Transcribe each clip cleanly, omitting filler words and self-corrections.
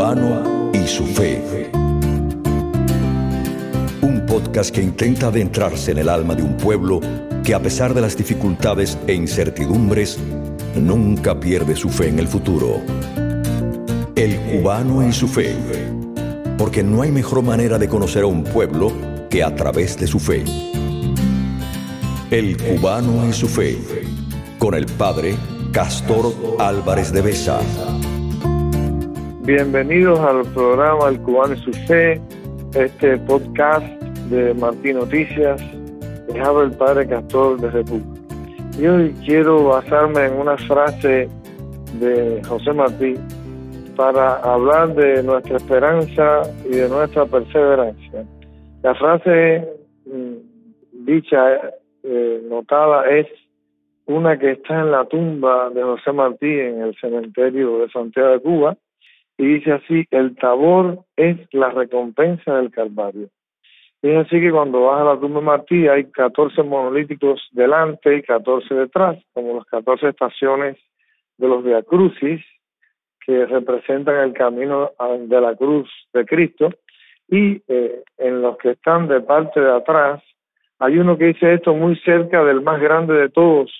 cubano y su fe. Un podcast que intenta adentrarse en el alma de un pueblo que, a pesar de las dificultades e incertidumbres, nunca pierde su fe en el futuro. El cubano y su fe. Porque no hay mejor manera de conocer a un pueblo que a través de su fe. El cubano y su fe. Con el padre Castor Álvarez de Besa. Bienvenidos al programa El Cubano y su Fe, este podcast de Martí Noticias. Les habla el padre Castor desde Cuba. Y hoy quiero basarme en una frase de José Martí para hablar de nuestra esperanza y de nuestra perseverancia. La frase notada es una que está en la tumba de José Martí en el cementerio de Santiago de Cuba, y dice así: el Tabor es la recompensa del Calvario. Y es así que cuando vas a la tumba de Martí hay 14 monolíticos delante y 14 detrás, como las 14 estaciones de los Via Crucis, que representan el camino de la cruz de Cristo, y en los que están de parte de atrás hay uno que dice esto muy cerca del más grande de todos,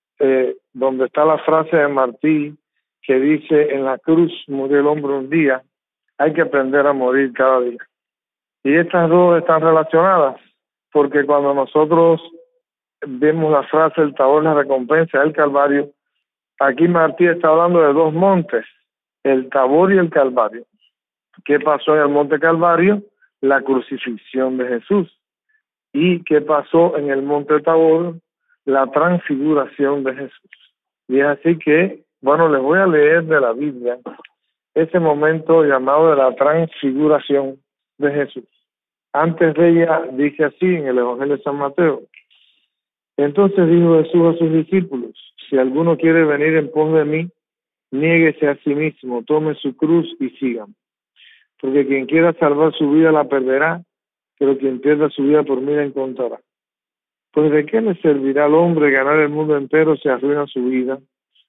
donde está la frase de Martí que dice: en la cruz murió el hombre un día, hay que aprender a morir cada día. Y estas dos están relacionadas, porque cuando nosotros vemos la frase el Tabor, la recompensa del Calvario, aquí Martí está hablando de dos montes, el Tabor y el Calvario. ¿Qué pasó en el monte Calvario? La crucifixión de Jesús. ¿Y qué pasó en el monte Tabor? La transfiguración de Jesús. Y es así que, bueno, les voy a leer de la Biblia ese momento llamado de la transfiguración de Jesús. Antes de ella dice así en el Evangelio de San Mateo: entonces dijo Jesús a sus discípulos: si alguno quiere venir en pos de mí, niéguese a sí mismo, tome su cruz y sígame. Porque quien quiera salvar su vida la perderá, pero quien pierda su vida por mí la encontrará. Pues ¿de qué le servirá al hombre ganar el mundo entero si arruina su vida?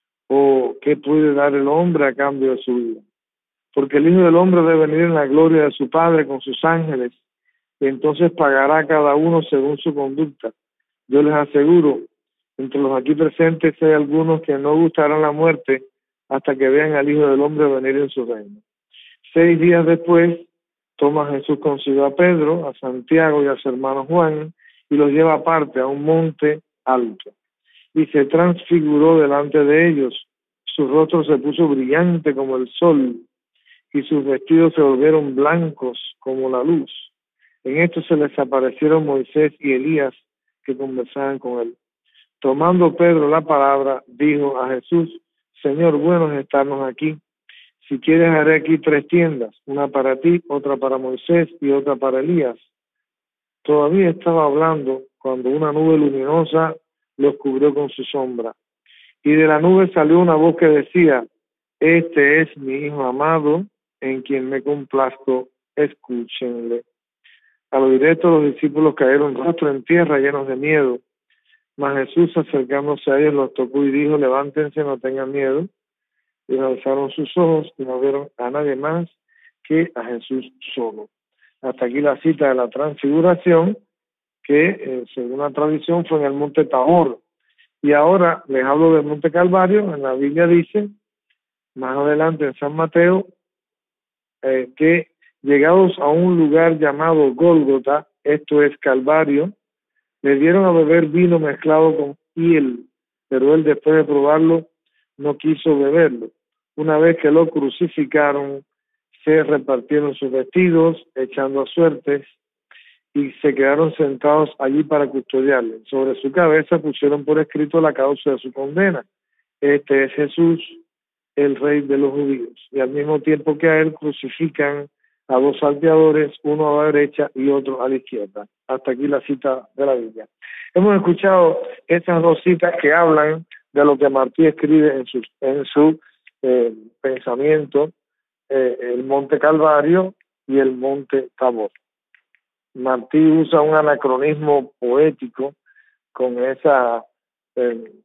¿O qué puede dar el hombre a cambio de su vida? Porque el Hijo del Hombre debe venir en la gloria de su Padre con sus ángeles, y entonces pagará a cada uno según su conducta. Yo les aseguro, entre los aquí presentes hay algunos que no gustarán la muerte hasta que vean al Hijo del Hombre venir en su reino. 6 días después, toma Jesús consigo a Pedro, a Santiago y a su hermano Juan, y los lleva aparte a un monte alto. Y se transfiguró delante de ellos. Su rostro se puso brillante como el sol, y sus vestidos se volvieron blancos como la luz. En esto se les aparecieron Moisés y Elías, que conversaban con él. Tomando Pedro la palabra, dijo a Jesús: Señor, bueno es estarnos aquí. Si quieres, haré aquí 3 tiendas, una para ti, otra para Moisés y otra para Elías. Todavía estaba hablando cuando una nube luminosa los cubrió con su sombra. Y de la nube salió una voz que decía: este es mi Hijo amado, en quien me complazco, escúchenle. Al oír esto, los discípulos cayeron rostro en tierra, llenos de miedo. Mas Jesús, acercándose a ellos, los tocó y dijo: levántense, no tengan miedo. Y alzaron sus ojos y no vieron a nadie más que a Jesús solo. Hasta aquí la cita de la transfiguración, que según la tradición fue en el monte Tabor. Y ahora les hablo del monte Calvario. En la Biblia dice, más adelante en San Mateo, que llegados a un lugar llamado Gólgota, esto es Calvario, le dieron a beber vino mezclado con hiel, pero él, después de probarlo, no quiso beberlo. Una vez que lo crucificaron, se repartieron sus vestidos, echando a suertes, y se quedaron sentados allí para custodiarle. Sobre su cabeza pusieron por escrito la causa de su condena: este es Jesús, el Rey de los judíos. Y al mismo tiempo que a él crucifican a 2 salteadores, uno a la derecha y otro a la izquierda. Hasta aquí la cita de la Biblia. Hemos escuchado estas 2 citas que hablan de lo que Martí escribe en su pensamiento, el monte Calvario y el monte Tabor. Martí usa un anacronismo poético con esa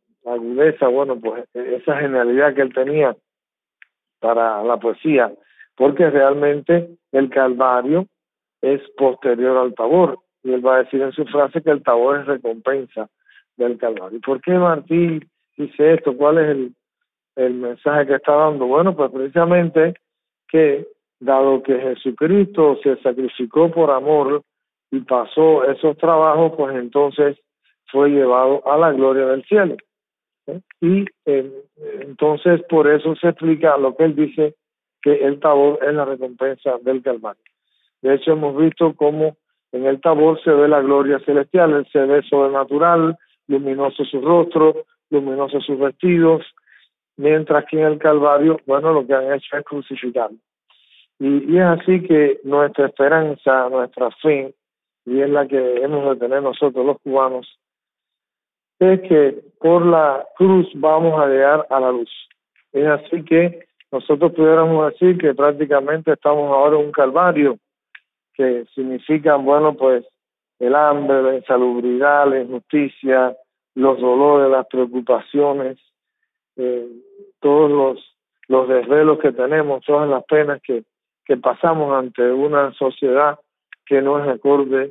agudeza, bueno, pues esa genialidad que él tenía para la poesía, porque realmente el Calvario es posterior al Tabor, y él va a decir en su frase que el Tabor es recompensa del Calvario. ¿Y por qué Martín dice esto? ¿Cuál es el mensaje que está dando? Bueno, pues precisamente que dado que Jesucristo se sacrificó por amor y pasó esos trabajos, pues entonces fue llevado a la gloria del cielo. Y entonces por eso se explica lo que él dice, que el Tabor es la recompensa del Calvario. De hecho, hemos visto cómo en el Tabor se ve la gloria celestial, él se ve sobrenatural, luminoso su rostro, luminoso sus vestidos, mientras que en el Calvario, bueno, lo que han hecho es crucificarlo. Y es así que nuestra esperanza, nuestra fe, y es la que hemos de tener nosotros los cubanos, es que por la cruz vamos a llegar a la luz. Es así que nosotros pudiéramos decir que prácticamente estamos ahora en un calvario, que significa, bueno, pues el hambre, la insalubridad, la injusticia, los dolores, las preocupaciones, todos los desvelos que tenemos, todas las penas que pasamos ante una sociedad que no es acorde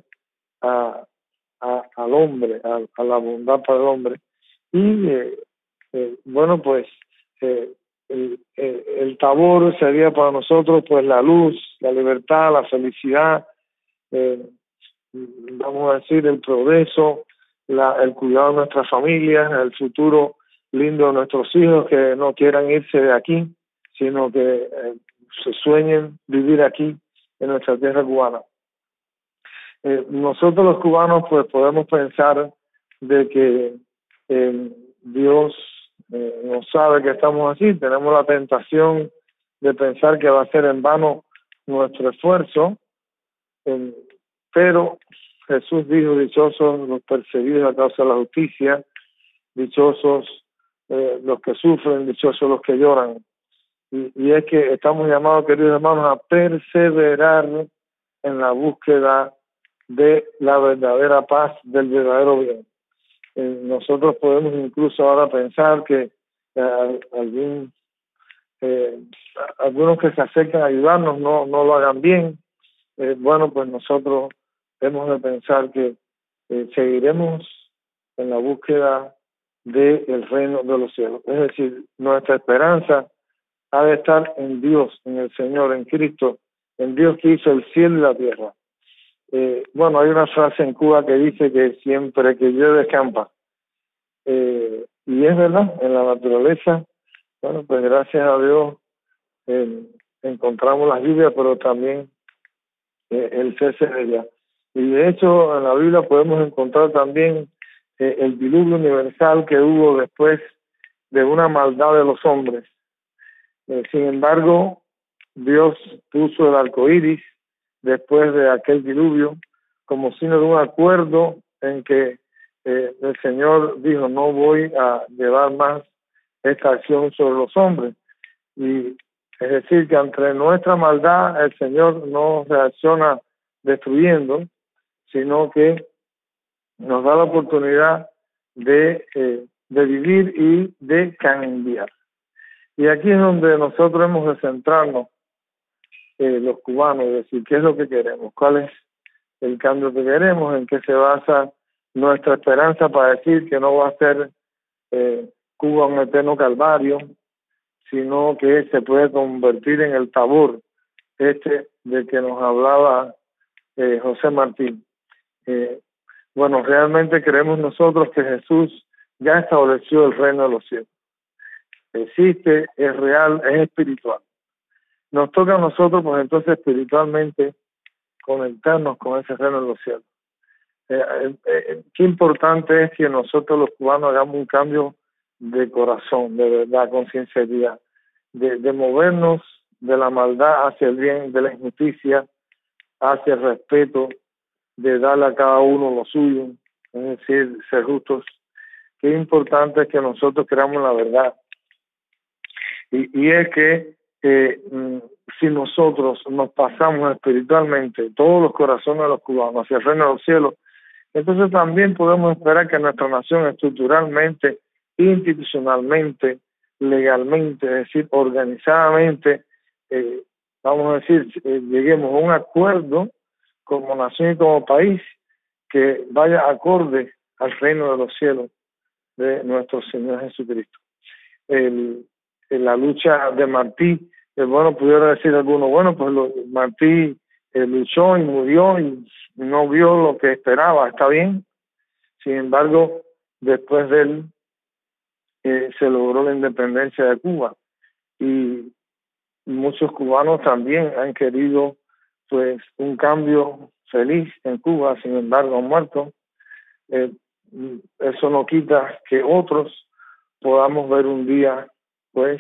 al hombre, a la bondad para el hombre. Y bueno, pues el Tabor sería para nosotros pues la luz, la libertad, la felicidad, vamos a decir el progreso, el cuidado de nuestras familias, el futuro lindo de nuestros hijos que no quieran irse de aquí, sino que se sueñen vivir aquí en nuestra tierra cubana. Nosotros los cubanos pues podemos pensar de que Dios no sabe que estamos así, tenemos la tentación de pensar que va a ser en vano nuestro esfuerzo, pero Jesús dijo: dichosos los perseguidos a causa de la justicia, dichosos los que sufren, dichosos los que lloran. Y es que estamos llamados, queridos hermanos, a perseverar en la búsqueda de la verdadera paz, del verdadero bien. Nosotros podemos incluso ahora pensar que algunos que se acercan a ayudarnos no lo hagan bien. Bueno, pues nosotros hemos de pensar que seguiremos en la búsqueda del reino de los cielos. Es decir, nuestra esperanza ha de estar en Dios, en el Señor, en Cristo, en Dios que hizo el cielo y la tierra. Bueno, hay una frase en Cuba que dice que siempre que llueve escampa. Y es verdad, en la naturaleza, bueno, pues gracias a Dios encontramos las lluvias, pero también el cese de ella. Y de hecho, en la Biblia podemos encontrar también el diluvio universal que hubo después de una maldad de los hombres. Sin embargo, Dios puso el arco iris después de aquel diluvio como signo de un acuerdo en que el Señor dijo: no voy a llevar más esta acción sobre los hombres. Y es decir, que ante nuestra maldad el Señor no reacciona destruyendo, sino que nos da la oportunidad de vivir y de cambiar. Y aquí es donde nosotros hemos de centrarnos, los cubanos, es decir, qué es lo que queremos, cuál es el cambio que queremos, en qué se basa nuestra esperanza para decir que no va a ser Cuba un eterno calvario, sino que se puede convertir en el Tabor, de que nos hablaba José Martín. Bueno, realmente creemos nosotros que Jesús ya estableció el reino de los cielos. Existe, es real, es espiritual. Nos toca a nosotros, pues entonces espiritualmente, conectarnos con ese reino de los cielos. Qué importante es que nosotros los cubanos hagamos un cambio de corazón, de verdad, con sinceridad, de movernos de la maldad hacia el bien, de la injusticia hacia el respeto, de darle a cada uno lo suyo, es decir, ser justos. Qué importante es que nosotros creamos la verdad. Y es que si nosotros nos pasamos espiritualmente todos los corazones de los cubanos hacia el reino de los cielos, entonces también podemos esperar que nuestra nación estructuralmente, institucionalmente, legalmente, es decir, organizadamente, vamos a decir, lleguemos a un acuerdo como nación y como país que vaya acorde al reino de los cielos de nuestro Señor Jesucristo. En la lucha de Martí, bueno, pudiera decir alguno, bueno, pues Martí luchó y murió y no vio lo que esperaba, está bien. Sin embargo, después de él se logró la independencia de Cuba y muchos cubanos también han querido pues un cambio feliz en Cuba, sin embargo han muerto. Eso no quita que otros podamos ver un día pues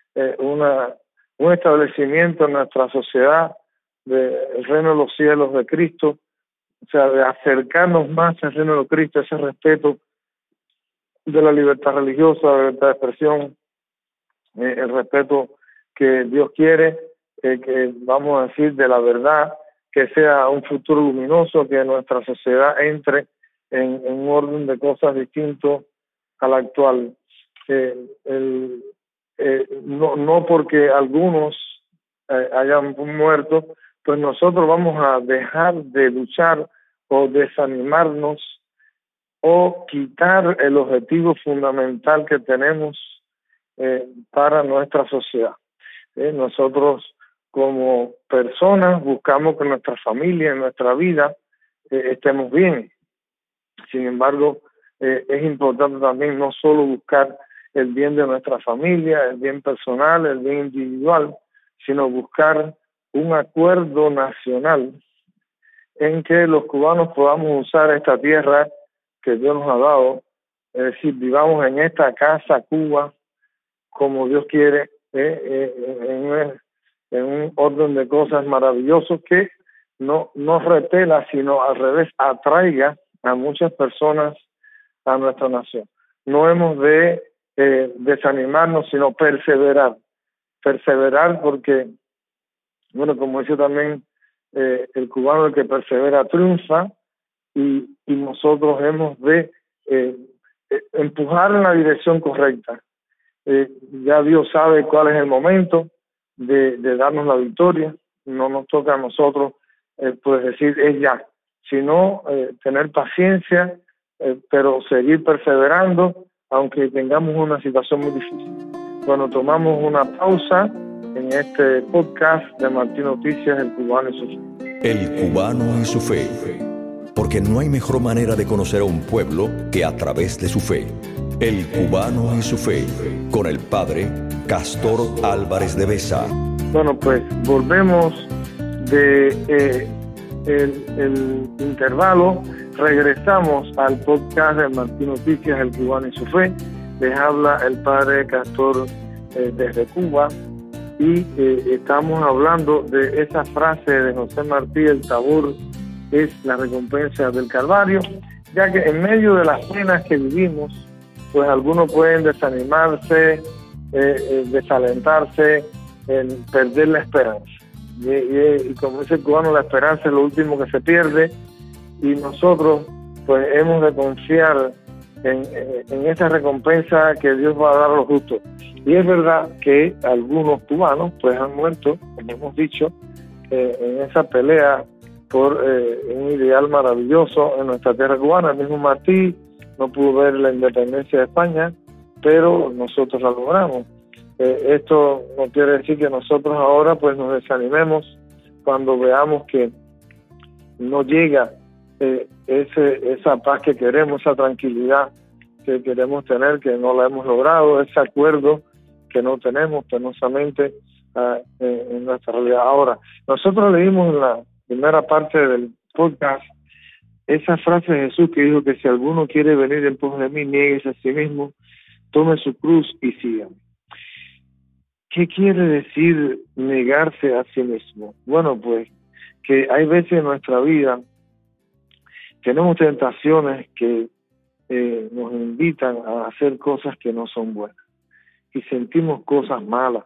un establecimiento en nuestra sociedad del reino de los cielos de Cristo, o sea, de acercarnos más al reino de Cristo, ese respeto de la libertad religiosa, la libertad de expresión, el respeto que Dios quiere, que vamos a decir de la verdad, que sea un futuro luminoso, que nuestra sociedad entre en un orden de cosas distinto al actual. No porque algunos hayan muerto, pues nosotros vamos a dejar de luchar o desanimarnos o quitar el objetivo fundamental que tenemos para nuestra sociedad. Nosotros como personas buscamos que nuestra familia, en nuestra vida, estemos bien. Sin embargo, es importante también no solo buscar el bien de nuestra familia, el bien personal, el bien individual, sino buscar un acuerdo nacional en que los cubanos podamos usar esta tierra que Dios nos ha dado, es decir, vivamos en esta casa Cuba como Dios quiere, en un orden de cosas maravillosos que no repela, sino al revés, atraiga a muchas personas a nuestra nación. No hemos de desanimarnos, sino perseverar porque, bueno, como dice también el cubano, el que persevera triunfa, y nosotros hemos de empujar en la dirección correcta. Ya Dios sabe cuál es el momento de darnos la victoria. No nos toca a nosotros pues decir es ya, sino tener paciencia, pero seguir perseverando aunque tengamos una situación muy difícil. Bueno, tomamos una pausa en este podcast de Martín Noticias, El Cubano y su Fe. El Cubano y su Fe, porque no hay mejor manera de conocer a un pueblo que a través de su fe. El Cubano y su Fe, con el padre Castor Álvarez de Besa. Bueno, pues volvemos de el intervalo, regresamos al podcast de Martín Noticias, El Cubano y su Fe. Les habla el padre Castor desde Cuba y estamos hablando de esa frase de José Martí: el tabor es la recompensa del Calvario, ya que en medio de las penas que vivimos, pues algunos pueden desanimarse, desalentarse, perder la esperanza. Y como dice el cubano, la esperanza es lo último que se pierde, y nosotros pues hemos de confiar en esa recompensa que Dios va a dar a los justos. Y es verdad que algunos cubanos pues han muerto, como hemos dicho, en esa pelea por un ideal maravilloso en nuestra tierra cubana. El mismo Martí no pudo ver la independencia de España, pero nosotros la logramos. Esto no quiere decir que nosotros ahora pues nos desanimemos cuando veamos que no llega esa paz que queremos, esa tranquilidad que queremos tener, que no la hemos logrado, ese acuerdo que no tenemos penosamente en nuestra realidad. Ahora, nosotros leímos en la primera parte del podcast esa frase de Jesús que dijo que si alguno quiere venir en pos de mí, niéguese a sí mismo, tome su cruz y sígame. ¿Qué quiere decir negarse a sí mismo? Bueno, pues que hay veces en nuestra vida tenemos tentaciones que nos invitan a hacer cosas que no son buenas y sentimos cosas malas.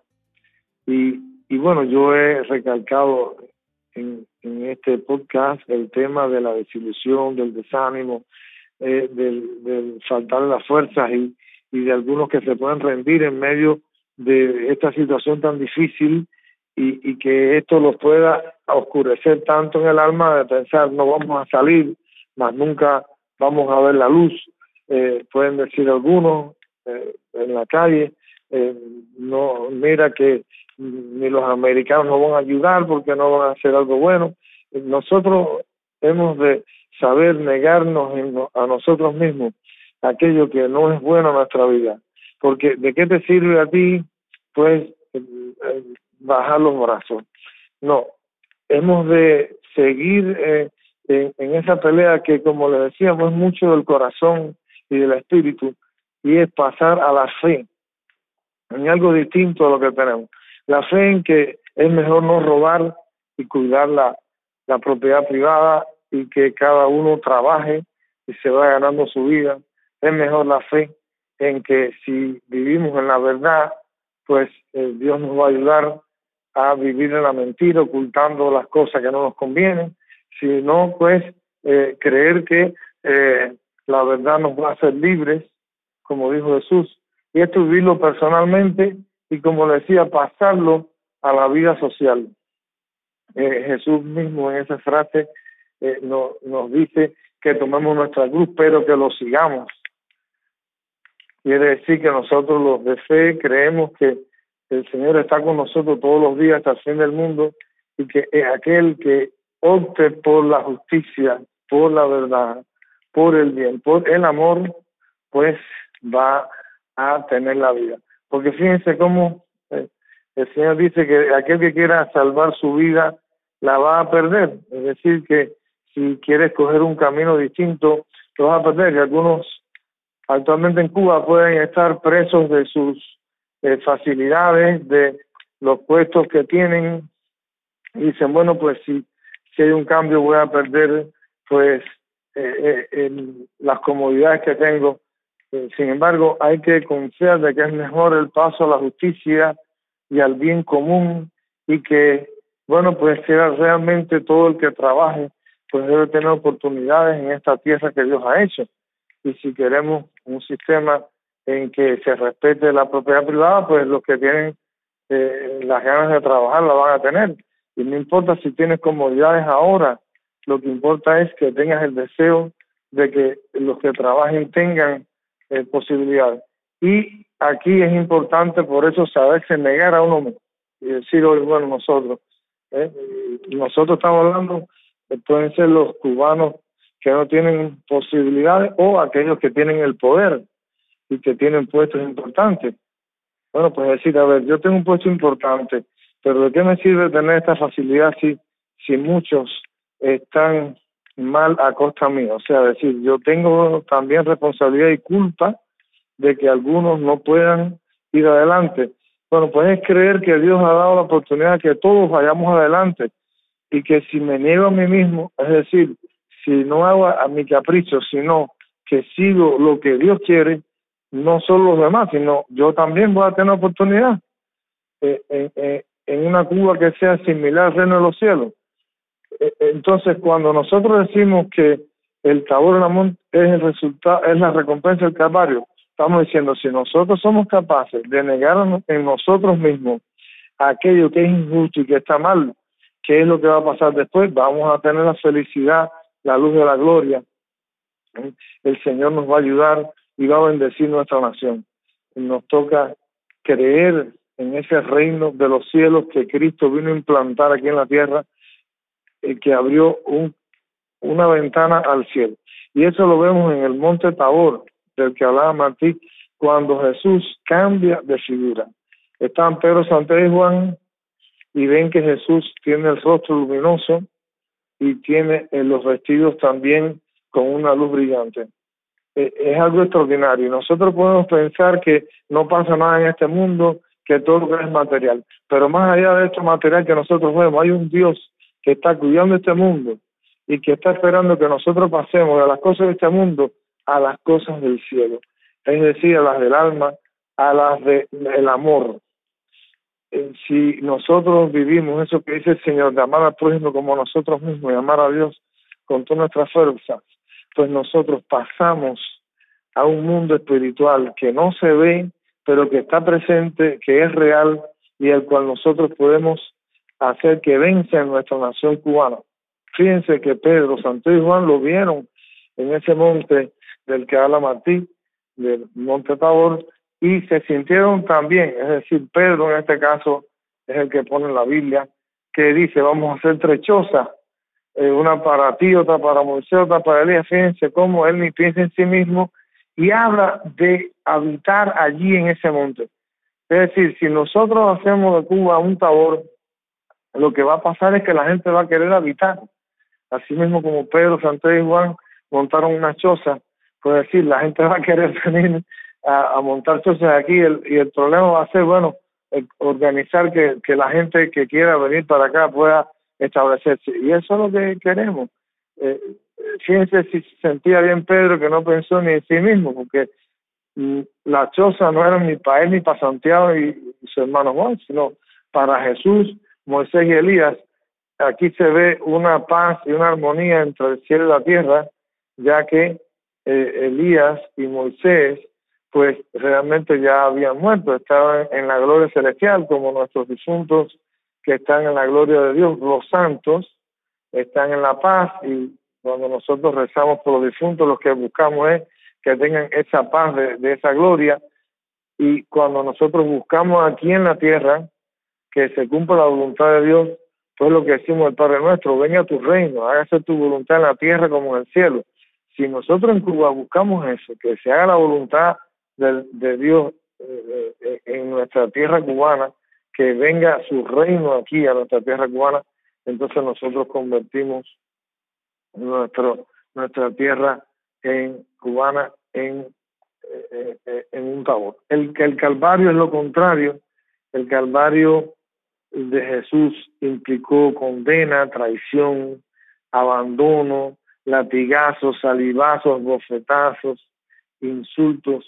Y bueno, yo he recalcado en este podcast el tema de la desilusión, del desánimo, del faltar las fuerzas y de algunos que se pueden rendir en medio de esta situación tan difícil y que esto los pueda oscurecer tanto en el alma de pensar no vamos a salir, más nunca vamos a ver la luz. Pueden decir algunos en la calle, no, mira que ni los americanos nos van a ayudar porque no van a hacer algo bueno. Nosotros hemos de saber negarnos a nosotros mismos aquello que no es bueno en nuestra vida, porque ¿de qué te sirve a ti pues bajar los brazos? No, hemos de seguir en esa pelea que, como le decíamos, es mucho del corazón y del espíritu, y es pasar a la fe en algo distinto a lo que tenemos. La fe en que es mejor no robar y cuidar la propiedad privada y que cada uno trabaje y se va ganando su vida. Es mejor la fe en que si vivimos en la verdad, pues Dios nos va a ayudar a vivir en la mentira, ocultando las cosas que no nos convienen, sino pues creer que la verdad nos va a hacer libres, como dijo Jesús, y esto vivirlo personalmente y, como le decía, pasarlo a la vida social. Jesús mismo en esa frase nos dice que tomemos nuestra cruz, pero que lo sigamos. Quiere decir que nosotros, los de fe, creemos que el Señor está con nosotros todos los días hasta el fin del mundo, y que aquel que opte por la justicia, por la verdad, por el bien, por el amor, pues va a tener la vida. Porque fíjense cómo el Señor dice que aquel que quiera salvar su vida la va a perder. Es decir, que si quieres coger un camino distinto, lo vas a perder. Y algunos actualmente en Cuba pueden estar presos de sus facilidades, de los puestos que tienen, y dicen, bueno, pues si hay un cambio voy a perder pues las comodidades que tengo. Sin embargo, hay que confiar de que es mejor el paso a la justicia y al bien común, y que, bueno, pues sea realmente todo el que trabaje, pues debe tener oportunidades en esta tierra que Dios ha hecho. Y si queremos un sistema en que se respete la propiedad privada, pues los que tienen las ganas de trabajar la van a tener. Y no importa si tienes comodidades ahora, lo que importa es que tengas el deseo de que los que trabajen tengan posibilidades. Y aquí es importante, por eso, saberse negar a uno mismo y decir, hoy, bueno, nosotros estamos hablando, pueden ser los cubanos que no tienen posibilidades o aquellos que tienen el poder y que tienen puestos importantes. Bueno, pues decir, a ver, yo tengo un puesto importante, pero ¿de qué me sirve tener esta facilidad si muchos están mal a costa mía? O sea, decir, yo tengo también responsabilidad y culpa de que algunos no puedan ir adelante. Bueno, pues es creer que Dios ha dado la oportunidad de que todos vayamos adelante, y que si me niego a mí mismo, es decir, si no hago a mi capricho, sino que sigo lo que Dios quiere, no solo los demás, sino yo también voy a tener oportunidad en una Cuba que sea similar al reino de los cielos. Entonces, cuando nosotros decimos que el Tabor en Amón es el resultado, es la recompensa del Calvario, estamos diciendo, si nosotros somos capaces de negarnos en nosotros mismos aquello que es injusto y que está mal, ¿qué es lo que va a pasar después? Vamos a tener la felicidad, la luz de la gloria. El Señor nos va a ayudar y va a bendecir nuestra nación. Nos toca creer en ese reino de los cielos que Cristo vino a implantar aquí en la tierra, que abrió una ventana al cielo. Y eso lo vemos en el monte Tabor, del que hablaba Martí, cuando Jesús cambia de figura. Están Pedro, Santiago y Juan, y ven que Jesús tiene el rostro luminoso y tiene los vestidos también con una luz brillante. Es algo extraordinario. Nosotros podemos pensar que no pasa nada en este mundo, que todo lo que es material, pero más allá de esto material que nosotros vemos, hay un Dios que está cuidando este mundo y que está esperando que nosotros pasemos de las cosas de este mundo a las cosas del cielo, es decir, a las del alma, a las del amor. Si nosotros vivimos eso que dice el Señor, de amar al prójimo como nosotros mismos y amar a Dios con todas nuestras fuerzas, pues nosotros pasamos a un mundo espiritual que no se ve, pero que está presente, que es real, y al cual nosotros podemos hacer que venza en nuestra nación cubana. Fíjense que Pedro, Santiago y Juan lo vieron en ese monte del que habla Martí, del monte Tabor, y se sintieron también, es decir, Pedro en este caso es el que pone en la Biblia, que dice, vamos a hacer 3 chozas, una para ti, otra para Moisés, otra para Elías. Fíjense cómo él ni piensa en sí mismo y habla de habitar allí en ese monte. Es decir, si nosotros hacemos de Cuba un Tabor, lo que va a pasar es que la gente va a querer habitar. Así mismo como Pedro, Santiago y Juan montaron una choza, pues decir, la gente va a querer venir a montar chozas aquí y el problema va a ser, bueno, organizar que la gente que quiera venir para acá pueda establecerse. Y eso es lo que queremos. Fíjense si sentía bien Pedro, que no pensó ni en sí mismo, porque la choza no era ni para él ni para Santiago y su hermano Juan, sino para Jesús, Moisés y Elías. Aquí se ve una paz y una armonía entre el cielo y la tierra, ya que Elías y Moisés pues realmente ya habían muerto, estaban en la gloria celestial, como nuestros difuntos que están en la gloria de Dios. Los santos están en la paz, y cuando nosotros rezamos por los difuntos, lo que buscamos es que tengan esa paz de esa gloria. Y cuando nosotros buscamos aquí en la tierra que se cumpla la voluntad de Dios, pues lo que decimos el Padre Nuestro: venga tu reino, hágase tu voluntad en la tierra como en el cielo. Si nosotros en Cuba buscamos eso, que se haga la voluntad de Dios en nuestra tierra cubana, que venga su reino aquí a nuestra tierra cubana, entonces nosotros convertimos nuestra tierra cubana en un Tabor. El Calvario es lo contrario. El Calvario de Jesús implicó condena, traición, abandono, latigazos, salivazos, bofetazos, insultos.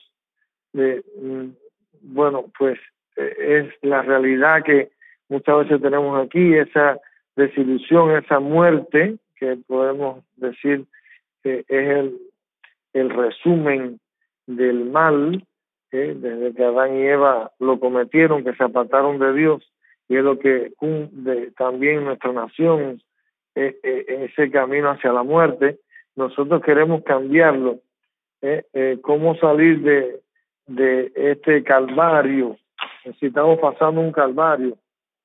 Bueno, pues es la realidad que muchas veces tenemos aquí, esa desilusión, esa muerte, que podemos decir que es el resumen del mal, desde que Adán y Eva lo cometieron, que se apartaron de Dios, y es lo que también nuestra nación, ese camino hacia la muerte. Nosotros queremos cambiarlo. ¿Cómo salir de este calvario? Necesitamos pasar un calvario.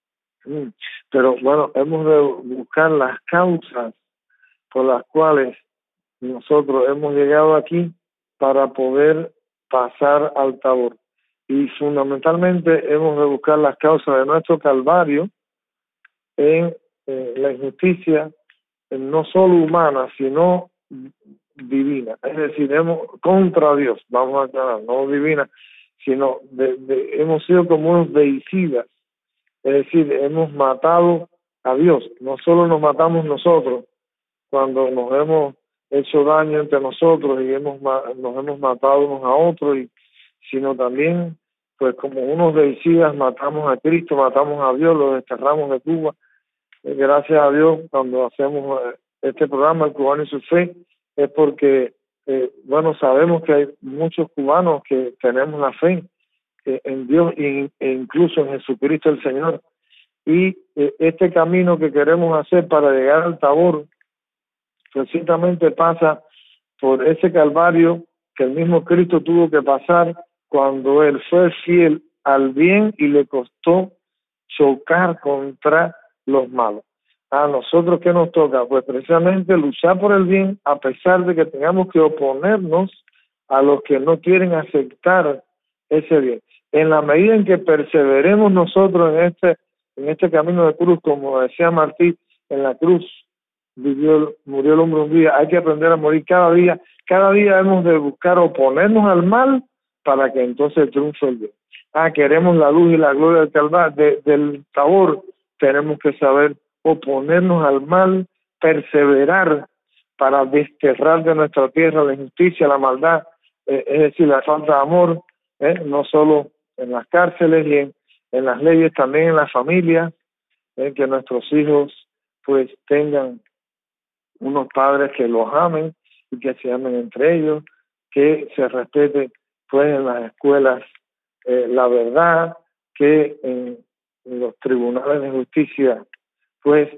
Pero bueno, hemos de buscar las causas por las cuales nosotros hemos llegado aquí para poder pasar al Tabor. Y fundamentalmente hemos de buscar las causas de nuestro calvario en la injusticia, no solo humana, sino divina. Es decir, contra Dios, vamos a aclarar, no divina, sino hemos sido como unos deicidas. Es decir, hemos matado a Dios. No solo nos matamos nosotros cuando nos hemos hecho daño entre nosotros y nos hemos matado unos a otros, sino también, pues como unos deicidas, matamos a Cristo, matamos a Dios, lo desterramos de Cuba. Gracias a Dios, cuando hacemos este programa, El Cubano y su Fe, es porque, bueno, sabemos que hay muchos cubanos que tenemos la fe en Dios e incluso en Jesucristo el Señor. Y este camino que queremos hacer para llegar al Tabor, precisamente pasa por ese calvario que el mismo Cristo tuvo que pasar cuando Él fue fiel al bien y le costó chocar contra los malos. A nosotros, ¿qué nos toca? Pues precisamente luchar por el bien, a pesar de que tengamos que oponernos a los que no quieren aceptar ese bien. En la medida en que perseveremos nosotros en este camino de cruz, como decía Martí, en la cruz murió el hombre un día, hay que aprender a morir cada día. Cada día hemos de buscar oponernos al mal para que entonces triunfe el bien. Queremos la luz y la gloria del Calvario, del Tabor. Tenemos que saber oponernos al mal, perseverar para desterrar de nuestra tierra la injusticia, la maldad, es decir, la falta de amor, no solo en las cárceles y en las leyes, también en las familias, que nuestros hijos pues tengan unos padres que los amen y que se amen entre ellos, que se respete pues en las escuelas la verdad, que en los tribunales de justicia pues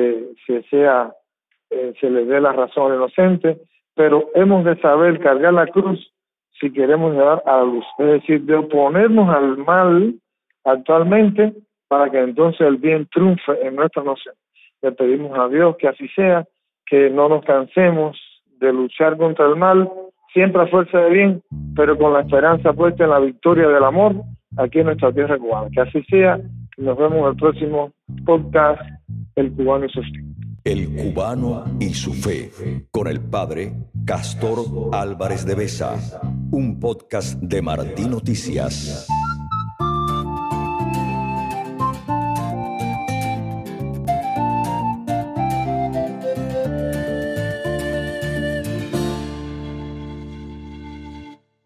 se le dé la razón al inocente, pero hemos de saber cargar la cruz si queremos llegar a la luz, es decir, de oponernos al mal actualmente para que entonces el bien triunfe en nuestra nación. Le pedimos a Dios que así sea, que no nos cansemos de luchar contra el mal, siempre a fuerza de bien, pero con la esperanza puesta en la victoria del amor aquí en nuestra tierra cubana. Que así sea, nos vemos en el próximo podcast, El Cubano y su Fe. El Cubano y su Fe, con el padre Castor Álvarez de Besa, un podcast de Martí Noticias.